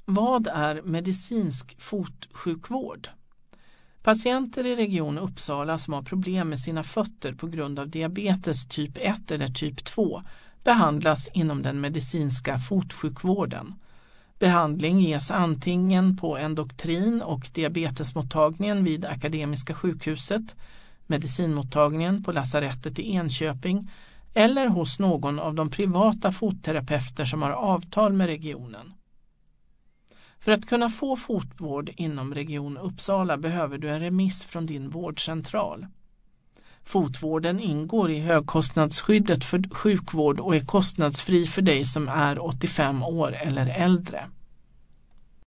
Vad är medicinsk fotsjukvård? Patienter i Region Uppsala som har problem med sina fötter på grund av diabetes typ 1 eller typ 2 behandlas inom den medicinska fotsjukvården. Behandling ges antingen på endoktrin- och diabetesmottagningen vid Akademiska sjukhuset, medicinmottagningen på lasarettet i Enköping eller hos någon av de privata fotterapeuter som har avtal med regionen. För att kunna få fotvård inom Region Uppsala behöver du en remiss från din vårdcentral. Fotvården ingår i högkostnadsskyddet för sjukvård och är kostnadsfri för dig som är 85 år eller äldre.